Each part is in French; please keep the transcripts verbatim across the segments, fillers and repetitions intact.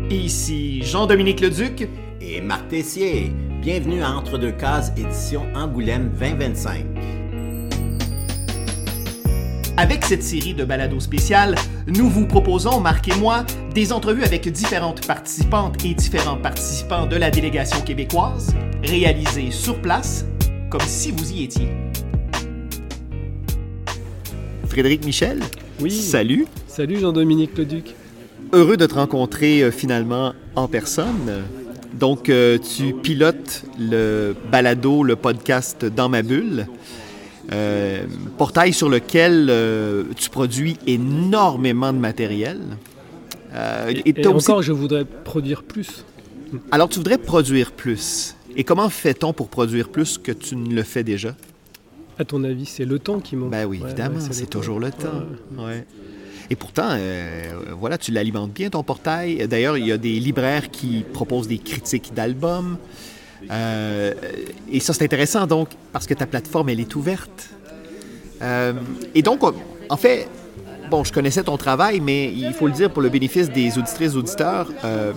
Ici Jean-Dominique Leduc et Marc Tessier. Bienvenue à Entre deux cases, édition Angoulême vingt vingt-cinq. Avec cette série de balados spéciales, nous vous proposons, Marc et moi, des entrevues avec différentes participantes et différents participants de la délégation québécoise, réalisées sur place, comme si vous y étiez. Frédéric Michel. Oui. Salut. Salut Jean-Dominique Leduc. Heureux de te rencontrer euh, finalement en personne. Donc, euh, tu pilotes le balado, le podcast Dans ma bulle, euh, portail sur lequel euh, tu produis énormément de matériel. Euh, et et, et aussi... encore, je voudrais produire plus. Alors, tu voudrais produire plus. Et comment fait-on pour produire plus que tu ne le fais déjà? À ton avis, c'est le temps qui manque. Ben oui, évidemment, ouais, ouais, c'est, c'est toujours le temps. Ouais. Ouais. Et pourtant, euh, voilà, tu l'alimentes bien, ton portail. D'ailleurs, il y a des libraires qui proposent des critiques d'albums. Euh, et ça, c'est intéressant, donc, parce que ta plateforme, elle est ouverte. Euh, et donc, en fait, bon, je connaissais ton travail, mais il faut le dire pour le bénéfice des auditrices et auditeurs, euh,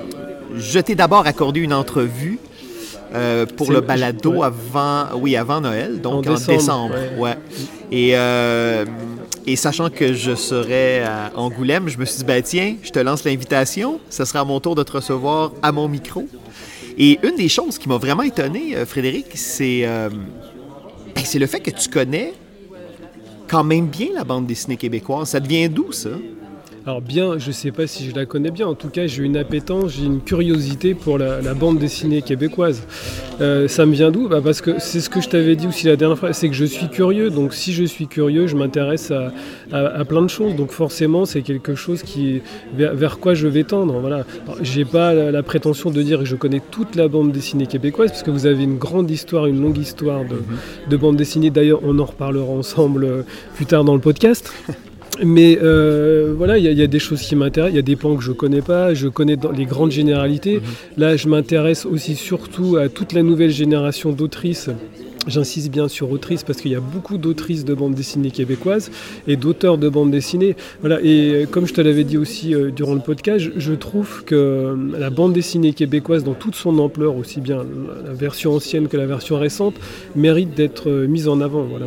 je t'ai d'abord accordé une entrevue Euh, pour c'est, le balado ouais. avant, oui, avant Noël, donc en, en décembre. décembre ouais. Ouais. Et, euh, et sachant que je serais à Angoulême, je me suis dit, ben tiens, je te lance l'invitation, ce sera à mon tour de te recevoir à mon micro. Et une des choses qui m'a vraiment étonné, Frédéric, c'est, euh, ben, c'est le fait que tu connais quand même bien la bande dessinée québécoise. Ça te vient d'où, ça? Alors bien, je ne sais pas si je la connais bien. En tout cas, j'ai une appétence, j'ai une curiosité pour la, la bande dessinée québécoise. Euh, ça me vient d'où ? Bah parce que c'est ce que je t'avais dit aussi la dernière fois, c'est que je suis curieux. Donc si je suis curieux, je m'intéresse à, à, à plein de choses. Donc forcément, c'est quelque chose qui, vers, vers quoi je vais tendre. Voilà. Je n'ai pas la, la prétention de dire que je connais toute la bande dessinée québécoise, parce que vous avez une grande histoire, une longue histoire de, mm-hmm. de bande dessinée. D'ailleurs, on en reparlera ensemble plus tard dans le podcast. Mais euh, voilà, il y, y a des choses qui m'intéressent, il y a des pans que je ne connais pas, je connais dans les grandes généralités. Mmh. Là, je m'intéresse aussi surtout à toute la nouvelle génération d'autrices. J'insiste bien sur autrices parce qu'il y a beaucoup d'autrices de bande dessinée québécoises et d'auteurs de bande dessinée. Voilà. Et comme je te l'avais dit aussi euh, durant le podcast, je, je trouve que la bande dessinée québécoise dans toute son ampleur, aussi bien la version ancienne que la version récente, mérite d'être mise en avant. Voilà.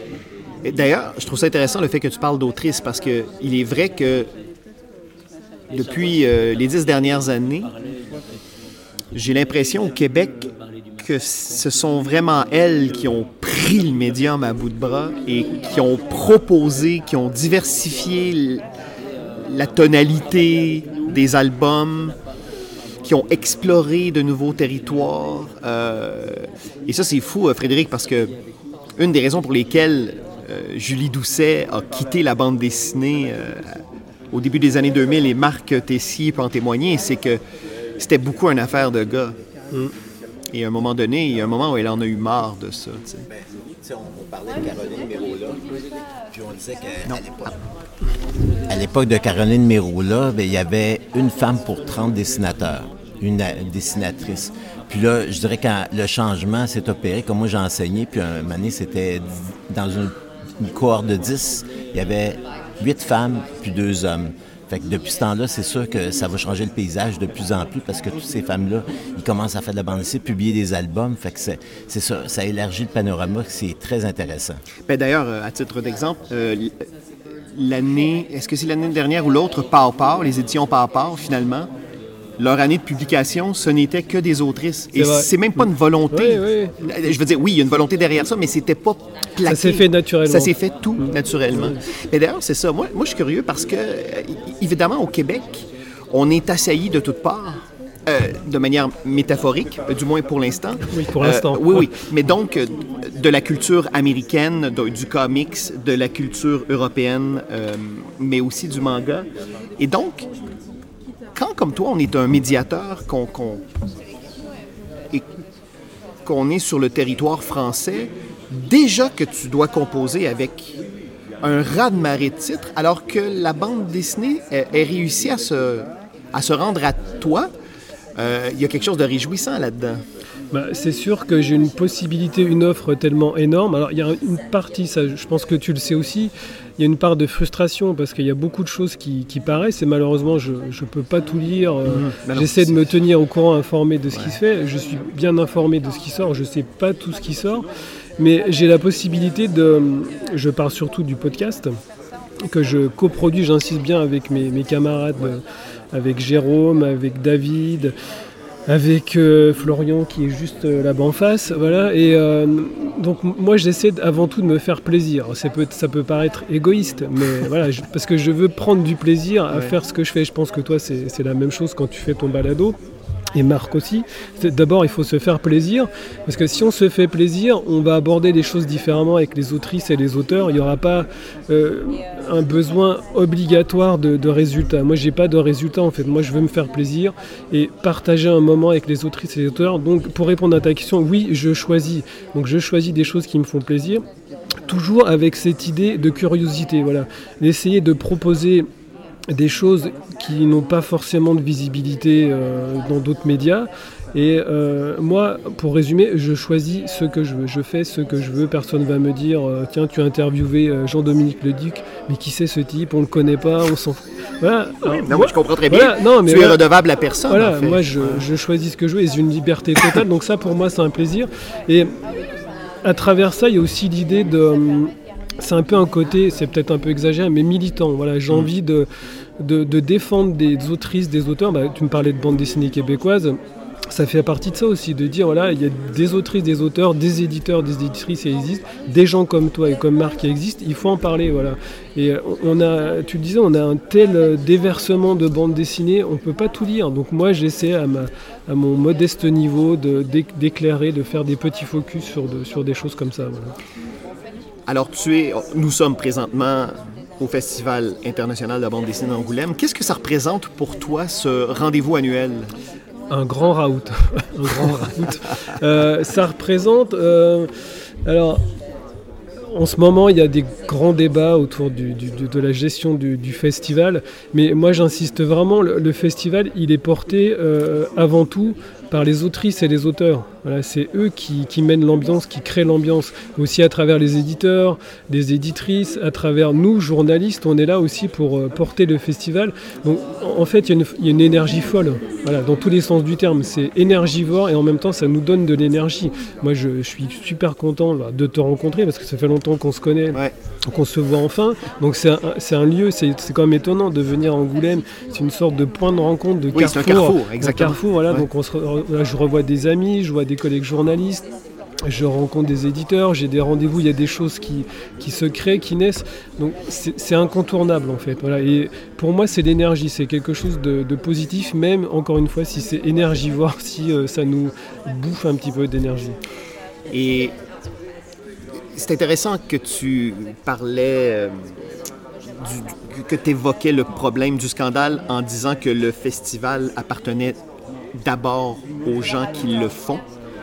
Et d'ailleurs, je trouve ça intéressant le fait que tu parles d'autrices parce qu'il est vrai que depuis euh, les dix dernières années, j'ai l'impression au Québec que ce sont vraiment elles qui ont pris le médium à bout de bras et qui ont proposé, qui ont diversifié la tonalité des albums, qui ont exploré de nouveaux territoires. Euh, et ça, c'est fou, Frédéric, parce que une des raisons pour lesquelles Euh, Julie Doucet a quitté la bande dessinée euh, au début des années deux mille et Marc Tessier peut en témoigner, c'est que c'était beaucoup une affaire de gars. Mm. Et à un moment donné, il y a un moment où elle en a eu marre de ça. Tu sais. Ben, tu sais, on, on parlait de Caroline Mérola, puis on disait qu'à l'époque, à l'époque de Caroline Mérola, ben, il y avait une femme pour trente dessinateurs, une, une dessinatrice. Puis là, je dirais que le changement s'est opéré, comme moi j'ai enseigné, puis un moment donné, c'était dans une une cohorte de dix, il y avait huit femmes puis deux hommes. Fait que depuis ce temps-là, c'est sûr que ça va changer le paysage de plus en plus parce que toutes ces femmes-là, ils commencent à faire de la bande dessinée, publier des albums. Fait que c'est, c'est ça, ça élargit le panorama, c'est très intéressant. Bien, d'ailleurs, à titre d'exemple, euh, l'année, est-ce que c'est l'année dernière ou l'autre, Pow Pow, les éditions Pow Pow, finalement, leur année de publication, ce n'était que des autrices. Et c'est, c'est même pas une volonté. Oui, oui. Je veux dire, oui, il y a une volonté derrière ça, mais c'était pas plaqué. Ça s'est fait naturellement. Ça s'est fait tout naturellement. Oui. Et d'ailleurs, c'est ça. Moi, moi, je suis curieux parce que, évidemment, au Québec, on est assailli de toutes parts, euh, de manière métaphorique, du moins pour l'instant. Oui, pour l'instant. Euh, oui, oui. Mais donc, de la culture américaine, de, du comics, de la culture européenne, euh, mais aussi du manga. Et donc, quand, comme toi, on est un médiateur, qu'on, qu'on, et qu'on est sur le territoire français, déjà que tu dois composer avec un raz-de-marée de titres, alors que la bande dessinée ait, ait réussi à se, à se rendre à toi, il euh, y a quelque chose de réjouissant là-dedans. Bah, c'est sûr que j'ai une possibilité, une offre tellement énorme. Alors il y a une partie, ça, je pense que tu le sais aussi, il y a une part de frustration parce qu'il y a beaucoup de choses qui, qui paraissent et malheureusement je ne peux pas tout lire. Mmh, J'essaie de me tenir au courant, informé de ce ouais. qui se fait. Je suis bien informé de ce qui sort, je ne sais pas tout ce qui sort. Mais j'ai la possibilité de... Je parle surtout du podcast que je coproduis, j'insiste bien avec mes, mes camarades, ouais. avec Jérôme, avec David... avec euh, Florian qui est juste euh, là-bas en face, voilà. Et euh, donc moi j'essaie avant tout de me faire plaisir. Ça peut, ça peut paraître égoïste, mais voilà, je, parce que je veux prendre du plaisir à ouais. faire ce que je fais. Je pense que toi c'est, c'est la même chose quand tu fais ton balado. Et Marc aussi. D'abord, il faut se faire plaisir, parce que si on se fait plaisir, on va aborder les choses différemment avec les autrices et les auteurs. Il n'y aura pas euh, un besoin obligatoire de, de résultats. Moi, je n'ai pas de résultats, en fait. Moi, je veux me faire plaisir et partager un moment avec les autrices et les auteurs. Donc, pour répondre à ta question, oui, je choisis. Donc, je choisis des choses qui me font plaisir, toujours avec cette idée de curiosité. Voilà. D'essayer de proposer des choses qui n'ont pas forcément de visibilité euh, dans d'autres médias. Et euh, moi, pour résumer, je choisis ce que je veux. Je fais ce que je veux. Personne ne va me dire euh, « Tiens, tu as interviewé euh, Jean-Dominique Leduc, mais qui c'est ce type? On ne le connaît pas, on s'en fout. » Voilà. Alors, non, moi, je comprends très bien. Voilà, non, mais tu voilà, es redevable à personne. Voilà, en fait. moi, je, je choisis ce que je veux et j'ai une liberté totale. Donc ça, pour moi, c'est un plaisir. Et à travers ça, il y a aussi l'idée de... C'est un peu un côté, c'est peut-être un peu exagéré, mais militant. Voilà, j'ai mmh. envie de, de, de défendre des autrices, des auteurs. Bah, tu me parlais de bande dessinée québécoise. Ça fait partie de ça aussi, de dire voilà, il y a des autrices, des auteurs, des éditeurs, des éditrices qui existent, des gens comme toi et comme Marc qui existent, il faut en parler, voilà. Et on a, tu le disais, on a un tel déversement de bande dessinée, on ne peut pas tout lire. Donc moi, j'essaie à, ma, à mon modeste niveau de, d'éclairer, de faire des petits focus sur, de, sur des choses comme ça, voilà. Alors, tu es, nous sommes présentement au Festival international de la bande dessinée d'Angoulême. Qu'est-ce que ça représente pour toi, ce rendez-vous annuel? Un grand raout. Un grand raout. Euh, ça représente... Euh, alors, en ce moment, il y a des grands débats autour du, du, de la gestion du, du festival. Mais moi, j'insiste vraiment, le, le festival, il est porté euh, avant tout par les autrices et les auteurs. Voilà, c'est eux qui, qui mènent l'ambiance, qui créent l'ambiance. Aussi à travers les éditeurs, les éditrices, à travers nous, journalistes, on est là aussi pour euh, porter le festival. Donc en fait, il y, y a une énergie folle, voilà, dans tous les sens du terme. C'est énergivore et en même temps, ça nous donne de l'énergie. Moi, je, je suis super content là, de te rencontrer parce que ça fait longtemps qu'on se connaît, ouais. qu'on se voit enfin. Donc c'est un, c'est un lieu, c'est, c'est quand même étonnant de venir à Angoulême. C'est une sorte de point de rencontre, de oui, carrefour. C'est un carrefour, exactement. Un carrefour, voilà, ouais. donc on se, là, je revois des amis, je vois des collègues journalistes, je rencontre des éditeurs, j'ai des rendez-vous, il y a des choses qui, qui se créent, qui naissent. Donc c'est, c'est incontournable en fait. Voilà. Et pour moi, c'est l'énergie, c'est quelque chose de, de positif, même encore une fois, si c'est énergivore, si euh, ça nous bouffe un petit peu d'énergie. Et c'est intéressant que tu parlais, euh, du, que tu évoquais le problème du scandale en disant que le festival appartenait d'abord aux gens qui le font.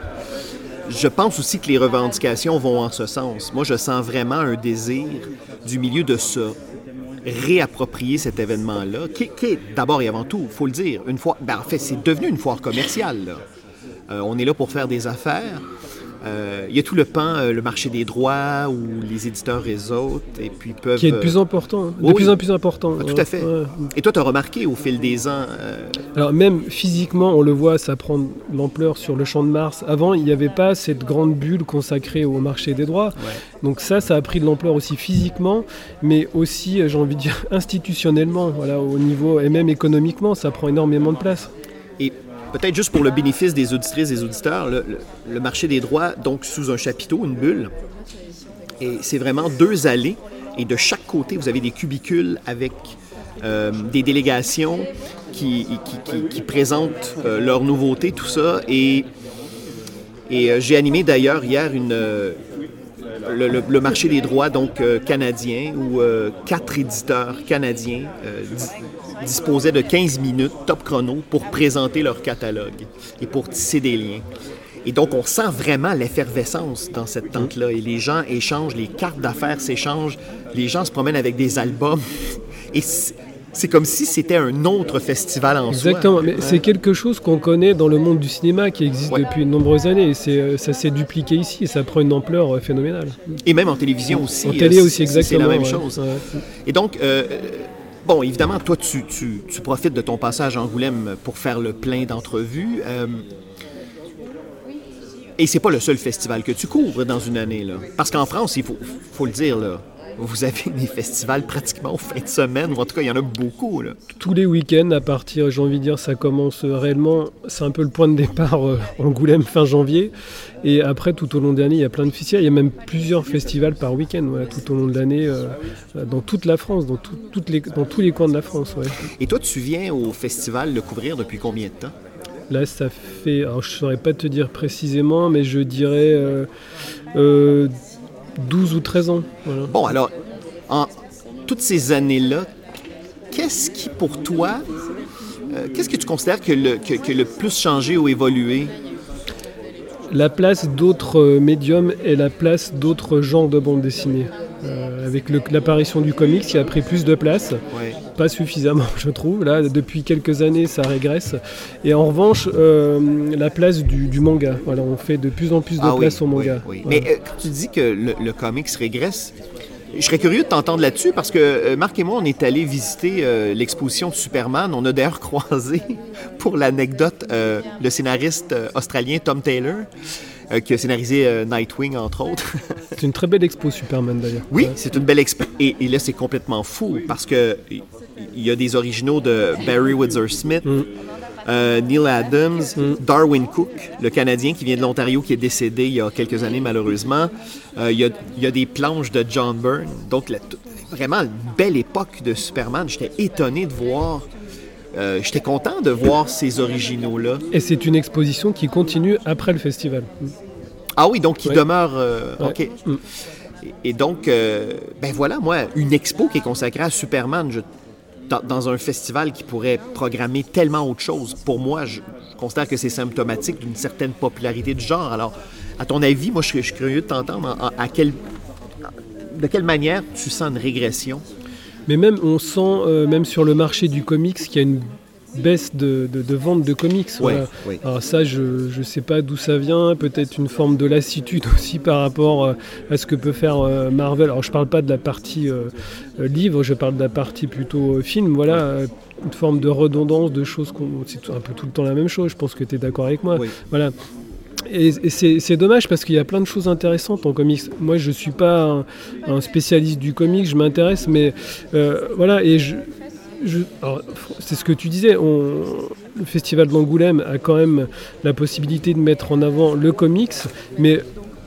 Je pense aussi que les revendications vont en ce sens. Moi, je sens vraiment un désir du milieu de se réapproprier cet événement-là, qui, qui est d'abord et avant tout, il faut le dire, une fois, ben en fait, c'est devenu une foire commerciale. Là. Euh, on est là pour faire des affaires. Euh, il y a tout le pan, euh, le marché des droits, où les éditeurs et les autres, et puis peuvent... Qui est de plus, important, hein, de oui, plus en plus important. Ah, tout à fait. Ouais. Et toi, tu as remarqué au fil des ans... Euh... Alors même physiquement, on le voit, ça prend de l'ampleur sur le Champ de Mars. Avant, il n'y avait pas cette grande bulle consacrée au marché des droits. Ouais. Donc ça, ça a pris de l'ampleur aussi physiquement, mais aussi, j'ai envie de dire, institutionnellement, voilà, au niveau, et même économiquement, ça prend énormément de place. Et peut-être juste pour le bénéfice des auditrices et des auditeurs, le, le, le marché des droits, donc sous un chapiteau, une bulle, et c'est vraiment deux allées, et de chaque côté, vous avez des cubicules avec euh, des délégations qui, qui, qui, qui présentent euh, leurs nouveautés, tout ça, et, et euh, j'ai animé d'ailleurs hier une... Euh, Le, le, le marché des droits donc euh, canadien où euh, quatre éditeurs canadiens euh, di- disposaient de quinze minutes top chrono pour présenter leur catalogue et pour tisser des liens. Et donc on sent vraiment l'effervescence dans cette tente-là et les gens échangent, les cartes d'affaires s'échangent, les gens se promènent avec des albums et c'est comme si c'était un autre festival en soi. Exactement, mais Ouais. c'est quelque chose qu'on connaît dans le monde du cinéma, qui existe Ouais. depuis de nombreuses années. Et c'est, euh, ça s'est dupliqué ici et ça prend une ampleur euh, phénoménale. Et même en télévision aussi. En télé euh, aussi, c'est- C'est exactement. la même ouais. chose. Ouais. Et donc, euh, bon, évidemment, toi, tu, tu, tu profites de ton passage à Angoulême pour faire le plein d'entrevues. euh, et c'est pas le seul festival que tu couvres dans une année, là. Parce qu'en France, il faut, faut le dire, là, vous avez des festivals pratiquement aux fins de semaine, ou en tout cas, il y en a beaucoup, là. Tous les week-ends, à partir, j'ai envie de dire, ça commence euh, réellement, c'est un peu le point de départ euh, Angoulême fin janvier. Et après, tout au long de l'année, il y a plein de festivals. Il y a même plusieurs festivals par week-end, ouais, tout au long de l'année, euh, dans toute la France, dans, tout- toutes les, dans tous les coins de la France. Ouais. Et toi, tu viens au festival le couvrir depuis combien de temps? Là, ça fait, alors je ne saurais pas te dire précisément, mais je dirais euh, euh, douze ou treize ans. Voilà. Bon, alors, en toutes ces années-là, qu'est-ce qui, pour toi, euh, qu'est-ce que tu considères que le, que, que le plus changé ou évolué? La place d'autres euh, médiums et la place d'autres genres de bande dessinée. Euh, avec le- l'apparition du comics qui a pris plus de place, Ouais. pas suffisamment je trouve, là depuis quelques années ça régresse, et en revanche euh, la place du, du manga, voilà, on fait de plus en plus de Ah oui, place au manga. oui, oui. Voilà. Mais euh, quand tu dis que le, le comics régresse, je serais curieux de t'entendre là-dessus parce que euh, Marc et moi, on est allés visiter euh, l'exposition de Superman. On a d'ailleurs croisé, pour l'anecdote, euh, le scénariste euh, australien Tom Taylor, euh, qui a scénarisé euh, Nightwing, entre autres. C'est une très belle expo Superman d'ailleurs. Oui, Ouais. c'est une belle expo. Et, et là, c'est complètement fou parce que il il y a des originaux de Barry Windsor-Smith, Mm. euh, Neil Adams, Mm. Darwin Cook, le Canadien qui vient de l'Ontario, qui est décédé il y a quelques années malheureusement. Euh, il, y a, il y a des planches de John Byrne. Donc, la- vraiment une belle époque de Superman. J'étais étonné de voir... euh, j'étais content de voir ces originaux-là. Et c'est une exposition qui continue après le festival. Ah oui, donc qui Ouais. demeure... euh, Ouais. OK. Mm. Et, et donc, euh, ben voilà, moi, une expo qui est consacrée à Superman, je- dans, dans un festival qui pourrait programmer tellement autre chose. Pour moi, je, je considère que c'est symptomatique d'une certaine popularité du genre. Alors, à ton avis, moi, je, suis- je suis curieux de t'entendre. En- en- à quel, de quelle manière tu sens une régression? Mais même on sent, euh, même sur le marché du comics, qu'il y a une baisse de, de, de vente de comics. Voilà. oui. Alors ça, je ne sais pas d'où ça vient, peut-être une forme de lassitude aussi par rapport euh, à ce que peut faire euh, Marvel. Alors je ne parle pas de la partie euh, euh, livre, je parle de la partie plutôt euh, film. Voilà, euh, une forme de redondance, de choses, qu'on, c'est un peu tout le temps la même chose, je pense que tu es d'accord avec moi. Oui. Voilà. Et, et c'est, c'est dommage parce qu'il y a plein de choses intéressantes en comics. Moi, je ne suis pas un, un spécialiste du comics, je m'intéresse, mais euh, voilà, et je... Je, alors, c'est ce que tu disais, on, le Festival d'Angoulême a quand même la possibilité de mettre en avant le comics, mais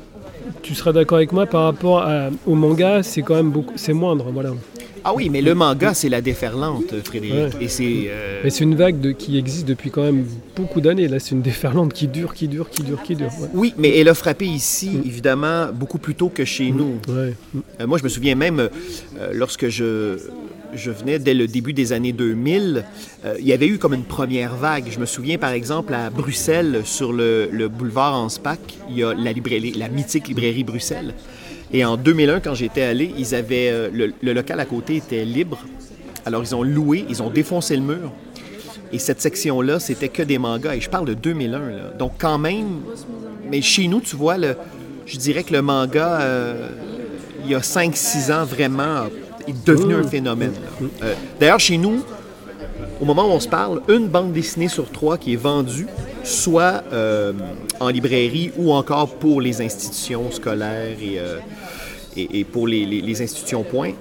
tu seras d'accord avec moi par rapport à, au manga, c'est quand même beaucoup, c'est moindre, voilà. Ah oui, mais le manga, c'est la déferlante, Frédéric. Ouais. Et c'est... euh, Mais c'est une vague de, qui existe depuis quand même beaucoup d'années. Là, c'est une déferlante qui dure, qui dure, qui dure, qui dure. Ouais. Oui, mais elle a frappé ici, évidemment, beaucoup plus tôt que chez nous. Ouais. Euh, moi, je me souviens même, euh, lorsque je, je venais dès le début des années deux mille, euh, il y avait eu comme une première vague. Je me souviens, par exemple, à Bruxelles, sur le, le boulevard Anspach, il y a la, librairie, la mythique librairie Bruxelles. Et en deux mille un, quand j'étais allé, ils avaient, euh, le, le local à côté était libre. Alors, ils ont loué, ils ont défoncé le mur. Et cette section-là, c'était que des mangas. Et je parle de deux mille un, là. Donc, quand même... Mais chez nous, tu vois, le, je dirais que le manga, euh, il y a cinq six ans, vraiment, est devenu un phénomène. là. Euh, d'ailleurs, chez nous, au moment où on se parle, une bande dessinée sur trois qui est vendue, soit euh, en librairie ou encore pour les institutions scolaires et, euh, et, et pour les, les, les institutions point.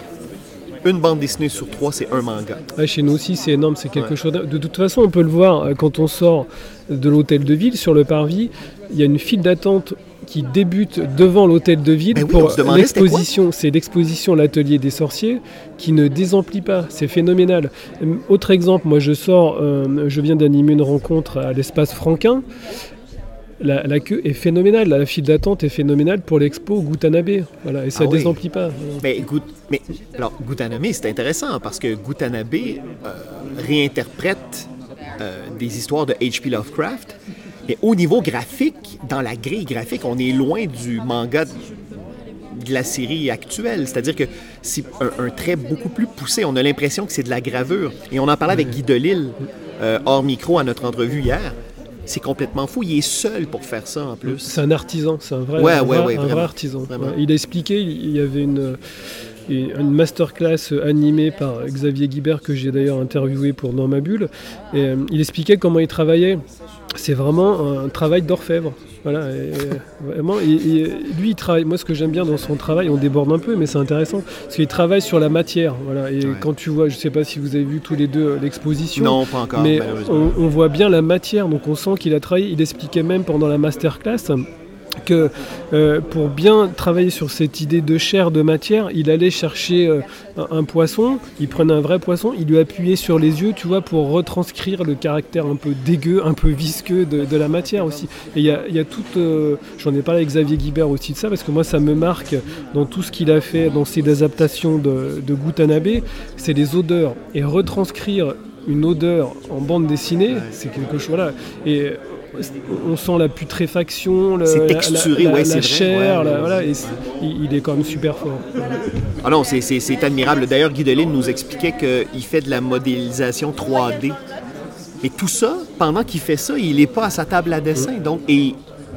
Une bande dessinée sur trois, c'est un manga. Ouais, chez nous aussi, c'est énorme, c'est quelque Ouais. chose. De, de toute façon, on peut le voir euh, quand on sort de l'hôtel de ville sur le parvis. Il y a une file d'attente qui débute devant l'hôtel de ville Ben oui, on pour se demandait c'était quoi. l'exposition. C'est l'exposition L'Atelier des Sorciers qui ne désemplit pas. C'est phénoménal. Euh, Autre exemple, moi je sors, euh, je viens d'animer une rencontre à l'espace Franquin. La, la queue est phénoménale, la file d'attente est phénoménale pour l'expo Gutanabe. Voilà, et ça Ah oui. désemplit pas. Voilà. Mais, Gut- mais alors, Gutanabe, c'est intéressant parce que Gutanabe euh, réinterprète euh, des histoires de H P Lovecraft. Mais au niveau graphique, dans la grille graphique, on est loin du manga de la série actuelle. C'est-à-dire que c'est un, un trait beaucoup plus poussé. On a l'impression que c'est de la gravure. Et on en parlait avec Guy Delisle, euh, hors micro, à notre entrevue hier. C'est complètement fou. Il est seul pour faire ça, en plus. C'est un artisan. C'est un vrai, ouais, un ouais, vrai, ouais, un vrai artisan. Ouais. Il a expliqué, il y avait une... une masterclass animée par Xavier Guibert que j'ai d'ailleurs interviewé pour Dans ma bulle. Et, euh, il expliquait comment il travaillait. C'est vraiment un travail d'orfèvre. Voilà, et, et, vraiment, et, et lui, il travaille. Moi, ce que j'aime bien dans son travail, on déborde un peu, mais c'est intéressant, parce qu'il travaille sur la matière. Voilà, et ouais. Quand tu vois, je ne sais pas si vous avez vu tous les deux l'exposition. Non, pas encore. Mais on, on voit bien la matière, donc on sent qu'il a travaillé. Il expliquait même pendant la masterclass que euh, pour bien travailler sur cette idée de chair, de matière, il allait chercher euh, un, un poisson, il prenait un vrai poisson, il lui appuyait sur les yeux, tu vois, pour retranscrire le caractère un peu dégueu, un peu visqueux de, de la matière aussi. Et il y a, y a tout, euh, j'en ai parlé avec Xavier Guibert aussi de ça, parce que moi ça me marque dans tout ce qu'il a fait, dans ses adaptations de, de Gutanabe, c'est les odeurs. Et retranscrire une odeur en bande dessinée, c'est quelque chose, voilà. Et on sent la putréfaction, le, c'est texturé, la, la, ouais, la c'est chair, vrai. Ouais, la, ouais, voilà, ouais. Et il, il est quand même super fort. Ah non, c'est, c'est, c'est admirable. D'ailleurs, Guy Delisle nous expliquait qu'il fait de la modélisation trois D. Et tout ça, pendant qu'il fait ça, il n'est pas à sa table à dessin. Mm. Donc, et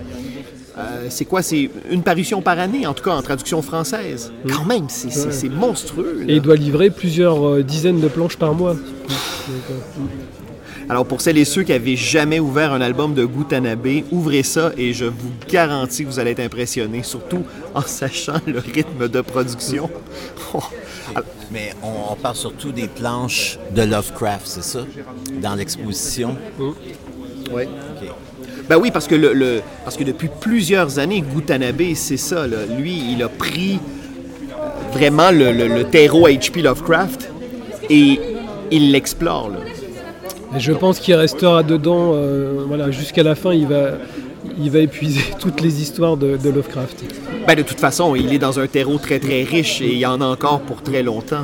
euh, c'est quoi? C'est une parution par année, en tout cas en traduction française. Mm. Quand même, c'est, c'est, c'est monstrueux. Là. Et il doit livrer plusieurs euh, dizaines de planches par mois. Donc, euh, Alors, pour celles et ceux qui n'avaient jamais ouvert un album de Gutanabe, ouvrez ça et je vous garantis que vous allez être impressionnés, surtout en sachant le rythme de production. Oh. Mais on, on parle surtout des planches de Lovecraft, c'est ça? Dans l'exposition? Mmh. Oui. Okay. Ben oui, parce que, le, le, parce que depuis plusieurs années, Gutanabe, c'est ça. Là. Lui, il a pris vraiment le, le, le terreau H P Lovecraft et il l'explore, là. Et je pense qu'il restera dedans, euh, voilà, jusqu'à la fin, il va, il va épuiser toutes les histoires de, de Lovecraft. Ben de toute façon, il est dans un terreau très très riche et il y en a encore pour très longtemps.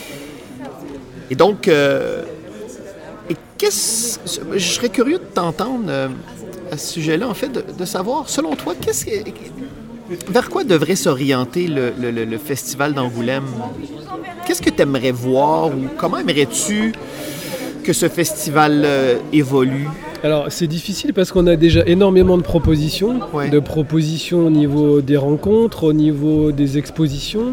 Et donc, euh, et qu'est-ce, je serais curieux de t'entendre euh, à ce sujet-là, en fait, de, de savoir, selon toi, qu'est-ce que, vers quoi devrait s'orienter le, le, le festival d'Angoulême? Qu'est-ce que tu aimerais voir ou comment aimerais-tu que ce festival euh, évolue? Alors, c'est difficile parce qu'on a déjà énormément de propositions, ouais. de propositions au niveau des rencontres, au niveau des expositions,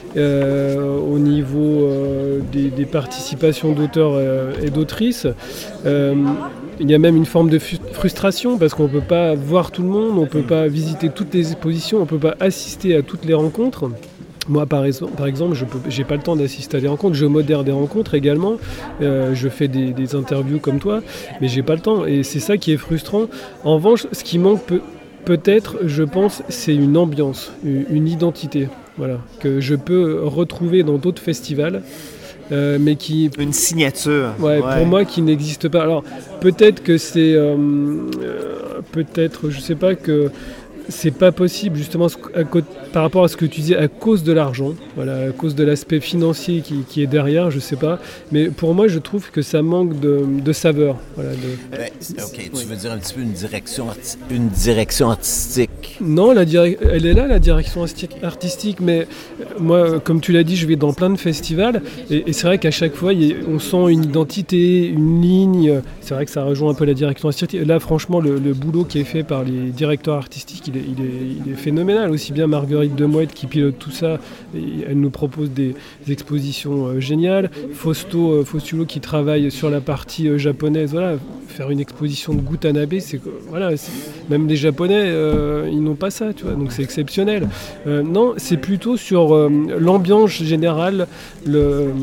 euh, au niveau euh, des, des participations d'auteurs euh, et d'autrices. Euh, il y a même une forme de frustration parce qu'on ne peut pas voir tout le monde, on ne peut pas visiter toutes les expositions, on ne peut pas assister à toutes les rencontres. Moi, par exemple, par exemple je n'ai pas le temps d'assister à des rencontres. Je modère des rencontres également. Euh, je fais des, des interviews comme toi, mais je n'ai pas le temps. Et c'est ça qui est frustrant. En revanche, ce qui manque peut, peut-être, je pense, c'est une ambiance, une identité, voilà, que je peux retrouver dans d'autres festivals. Euh, mais qui... Une signature. Ouais, ouais, pour moi, qui n'existe pas. Alors, peut-être que c'est... Euh, euh, peut-être, je ne sais pas, que... c'est pas possible justement à co- par rapport à ce que tu disais à cause de l'argent, voilà, à cause de l'aspect financier qui, qui est derrière, je sais pas, mais pour moi je trouve que ça manque de, de saveur. Voilà, de... Ouais, ok, tu veux dire un petit peu une direction, arti- une direction artistique? Non, la dire- elle est là la direction artistique, mais moi comme tu l'as dit, je vais dans plein de festivals et, et c'est vrai qu'à chaque fois y a, on sent une identité, une ligne. C'est vrai que ça rejoint un peu la direction artistique. Là franchement le, le boulot qui est fait par les directeurs artistiques, Il est, il, est, il est phénoménal, aussi bien Marguerite Demouette qui pilote tout ça, et elle nous propose des, des expositions euh, géniales, Fausto euh, Faustulo qui travaille sur la partie euh, japonaise, voilà, faire une exposition de Gutanabe, c'est voilà, c'est, même les Japonais euh, ils n'ont pas ça, tu vois, donc c'est exceptionnel. Euh, non, c'est plutôt sur euh, l'ambiance générale, le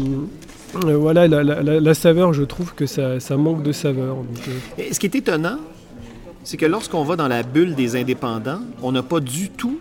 euh, voilà, la, la, la, la saveur, je trouve que ça, ça manque de saveur. Donc, euh... Et ce qui est étonnant, c'est que lorsqu'on va dans la bulle des indépendants, on n'a pas du tout...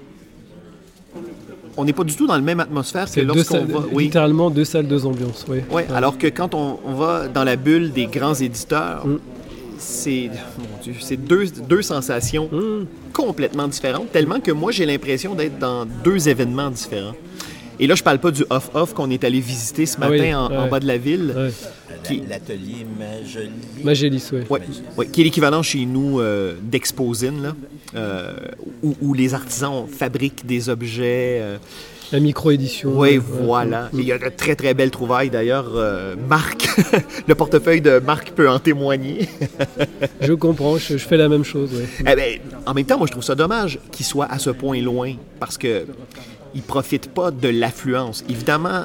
On n'est pas du tout dans la même atmosphère c'est que lorsqu'on salles, va... Oui. Littéralement deux salles, deux ambiances, oui. Oui, ouais. Alors que quand on, on va dans la bulle des grands éditeurs, mm. c'est, mon Dieu, c'est deux, deux sensations mm. complètement différentes, tellement que moi, j'ai l'impression d'être dans deux événements différents. Et là, je parle pas du off-off qu'on est allé visiter ce matin ah oui, en, ouais. en bas de la ville. Ouais. Qui... L'atelier Magellis. Magellis, oui. Ouais, ouais, qui est l'équivalent chez nous euh, d'Exposine, là. euh, où, où les artisans fabriquent des objets. Euh, La micro-édition. Oui, ouais, voilà. Ouais. Il y a de très, très belles trouvailles. D'ailleurs, euh, Marc, le portefeuille de Marc peut en témoigner. Je comprends, je, je fais la même chose, oui. Eh ben, en même temps, moi, je trouve ça dommage qu'il soit à ce point loin, parce que il profite pas de l'affluence. Évidemment,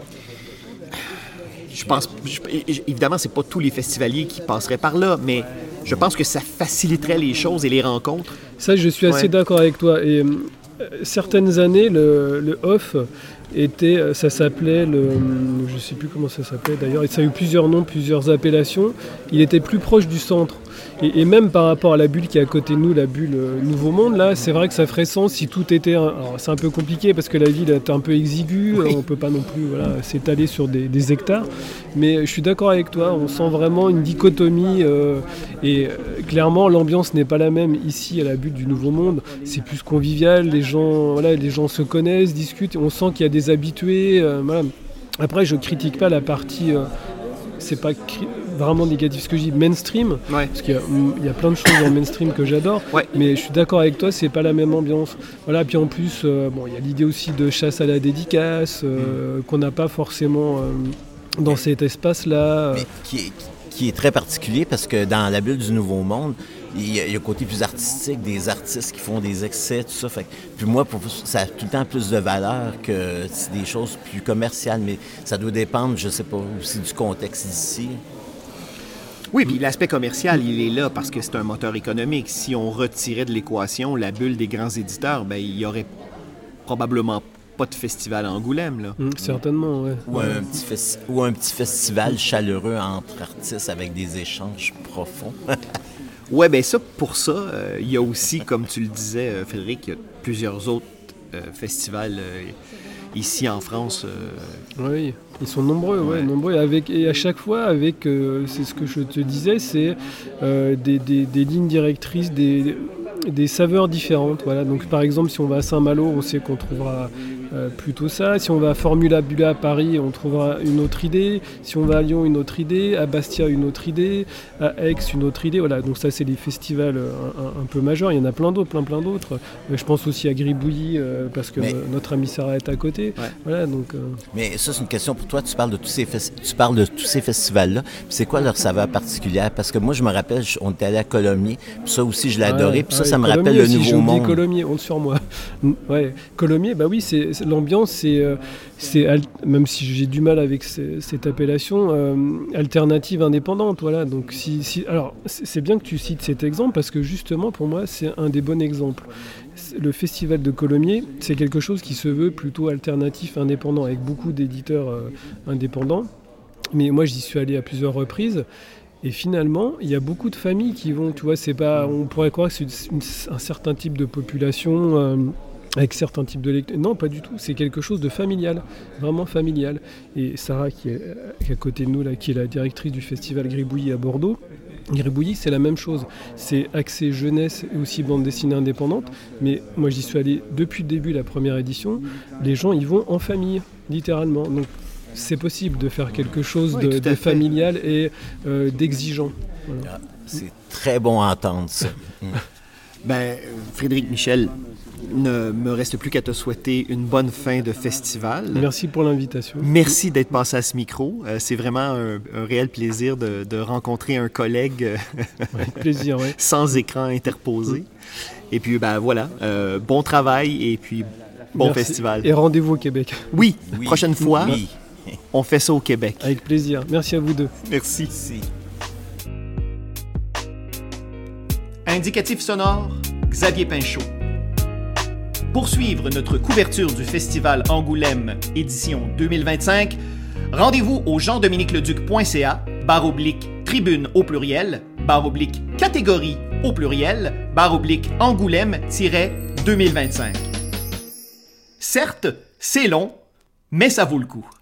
je pense... Je, évidemment, c'est pas tous les festivaliers qui passeraient par là, mais je pense que ça faciliterait les choses et les rencontres. Ça, je suis assez Ouais. d'accord avec toi. Et... certaines années, le, le off était, ça s'appelait le, je sais plus comment ça s'appelait d'ailleurs, et ça a eu plusieurs noms, plusieurs appellations. Il était plus proche du centre. Et, et même par rapport à la bulle qui est à côté de nous, la bulle Nouveau Monde, là, c'est vrai que ça ferait sens si tout était... Un... Alors, c'est un peu compliqué parce que la ville est un peu exiguë, oui. On ne peut pas non plus voilà, s'étaler sur des, des hectares. Mais je suis d'accord avec toi, on sent vraiment une dichotomie. Euh, et euh, clairement, l'ambiance n'est pas la même ici à la bulle du Nouveau Monde. C'est plus convivial, les gens, voilà, les gens se connaissent, discutent. On sent qu'il y a des habitués. Euh, voilà. Après, je ne critique pas la partie... Euh, c'est pas cri- vraiment négatif ce que je dis, mainstream, Ouais. parce qu'il y a, il y a plein de choses en mainstream que j'adore, Ouais. mais je suis d'accord avec toi, c'est pas la même ambiance. Voilà, puis en plus, euh, bon, il y a l'idée aussi de chasse à la dédicace, euh, mm. qu'on n'a pas forcément euh, dans cet espace-là. Mais qui est, qui est très particulier parce que dans la bulle du Nouveau Monde, il y a, il y a le côté plus artistique, des artistes qui font des excès, tout ça. Fait que, puis moi, pour, ça a tout le temps plus de valeur que des choses plus commerciales, mais ça doit dépendre, je sais pas, aussi du contexte d'ici. Oui, puis l'aspect commercial, il est là parce que c'est un moteur économique. Si on retirait de l'équation la bulle des grands éditeurs, ben il y aurait probablement pas de festival à Angoulême, là. Mmh, certainement, ouais. Ou, ouais. Un petit festi- ou un petit festival chaleureux entre artistes avec des échanges profonds. Oui, bien ça, pour ça, euh, il y a aussi, comme tu le disais, euh, Frédéric, il y a plusieurs autres euh, festivals euh, ici en France. Euh... Oui, ils sont nombreux, ouais, Ouais. nombreux. Avec, et à chaque fois, avec, euh, c'est ce que je te disais, c'est euh, des, des, des lignes directrices, des, des saveurs différentes. Voilà. Donc, par exemple, si on va à Saint-Malo, on sait qu'on trouvera euh, plutôt ça. Si on va à Formula Bula à Paris, on trouvera une autre idée. Si on va à Lyon, une autre idée. À Bastia, une autre idée. À Aix, une autre idée. Voilà. Donc ça, c'est les festivals euh, un, un peu majeurs. Il y en a plein d'autres, plein plein d'autres. Euh, je pense aussi à Gribouillis, euh, parce que Mais... euh, notre amie Sarah est à côté. Ouais. Voilà, donc, euh... Mais ça, c'est une question pour toi. Tu parles de tous ces, fes- tu parles de tous ces festivals-là. Puis c'est quoi leur saveur particulière? Parce que moi, je me rappelle, je- on était allé à Colomiers. Puis ça aussi, je l'ai adoré. Ouais, Puis ça, ouais, ça me Colomiers rappelle le aussi, Nouveau j'ai oublié Monde. Colomiers, honte sur moi. Ouais, Colomiers, bah oui, c'est, c'est- l'ambiance, c'est, euh, c'est al- même si j'ai du mal avec ce- cette appellation, euh, alternative indépendante. Voilà. Donc, si, si, alors, c'est c'est bien que tu cites cet exemple parce que justement, pour moi, c'est un des bons exemples. C'est- Le festival de Colomiers, c'est quelque chose qui se veut plutôt alternatif, indépendant, avec beaucoup d'éditeurs euh, indépendants. Mais moi, j'y suis allé à plusieurs reprises. Et finalement, il y a beaucoup de familles qui vont, tu vois, c'est pas, on pourrait croire que c'est une- une- un certain type de population euh, avec certains types de lecteurs. Non, pas du tout. C'est quelque chose de familial, vraiment familial. Et Sarah, qui est, qui est à côté de nous, là, qui est la directrice du festival Gribouillis à Bordeaux, Gribouillis, c'est la même chose. C'est axé jeunesse et aussi bande dessinée indépendante. Mais moi, j'y suis allé depuis le début, la première édition. Les gens, ils vont en famille, littéralement. Donc, c'est possible de faire quelque chose Oui, de, tout à de fait. familial et euh, d'exigeant. Voilà. Ah, c'est très bon à entendre, ça. Mm. Ben, Frédéric Michel, ne me reste plus qu'à te souhaiter une bonne fin de festival. Merci pour l'invitation. Merci d'être passé à ce micro. Euh, c'est vraiment un, un réel plaisir de, de rencontrer un collègue euh, Avec plaisir, ouais. sans écran interposé. Et puis, ben voilà, euh, bon travail et puis bon Merci. festival. Et rendez-vous au Québec. Oui, Oui. prochaine fois, Oui. on fait ça au Québec. Avec plaisir. Merci à vous deux. Merci. Si. Indicatif sonore, Xavier Pinchot. Pour suivre notre couverture du Festival Angoulême édition deux mille vingt-cinq, rendez-vous au jean dominique leduc point c a, barre oblique tribune au pluriel, barre oblique catégorie au pluriel, barre oblique Angoulême-deux mille vingt-cinq. Certes, c'est long, mais ça vaut le coup.